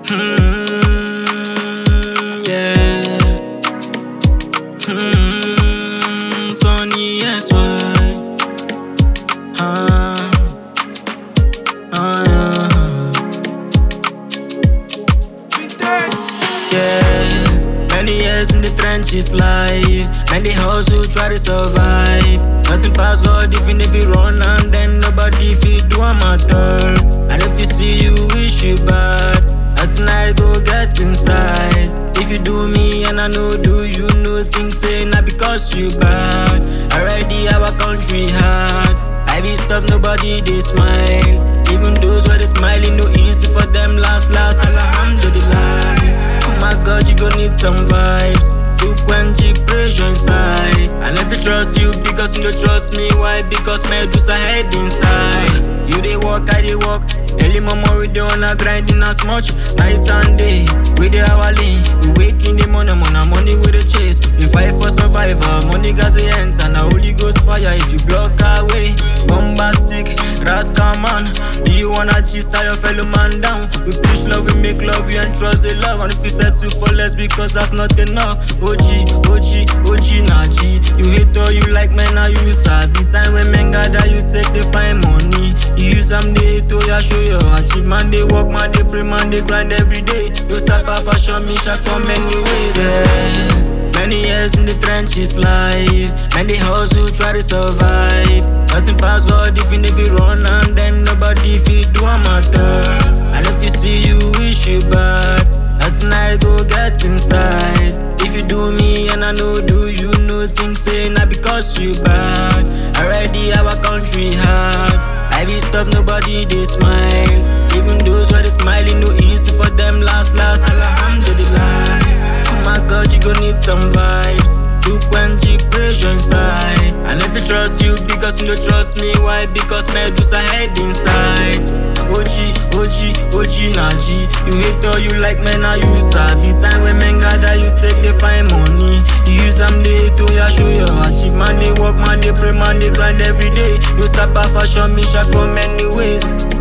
Yeah. Sonny SY. Yeah, many years in the trenches life. Many hustle try to survive. Nothing past God even if you run and then nobody fit do a matter. And if you see you wish you bad, that's night go get inside. If you do me and I know do you know things say not because you bad. Already our country hard. I be stuff nobody they smile. Even those who they smiling no easy for them last alhamdulillah. Oh my God, you gon' need some vibes. Frequent pressure inside. I never trust you because you don't trust me. Why? Because my dudes are head inside. You they walk, I they walk. Early mama we dey on a grinding as much. Night and day, we dey hourly. We wake in the morning, money we dey chase. We fight for survival, money gas the ends. And a Holy Ghost fire if you block our way. Bombastic, rascal man. Do you wanna gist your fellow man down? We preach love, we make love, we and trust the love. And if you settle for less because that's not enough. OG, nah G. You hate all you like men, now you sabi. Time when men gather, you take they find money. You use them day to ya show your achievement. They work, man, they pray, man, they grind every day. You sapa fashion, me shall come many ways, yeah. Many years in the trenches life. Many hustle try to survive. Nothing past God even if you run and then nobody fit do a matter. And if you see you wish you bad, that's night go get inside. If you do me and I know do you know things say not because you bad. Already our country hard. I be stuff nobody they smile. Even those who they smiling no easy for them last alhamdulillah. Oh my God, you gon' need some vibes. Frequent pressure inside. I never trust you because you don't trust me. Why? Because my dudes are head inside. OG, nah G. You hate all you like men, now you sabi. Time when men gather, you take they find money. You use them day to ya show your achievement. They work, man, they pray, man, they grind every day. You sapa fashion, me shall come many ways.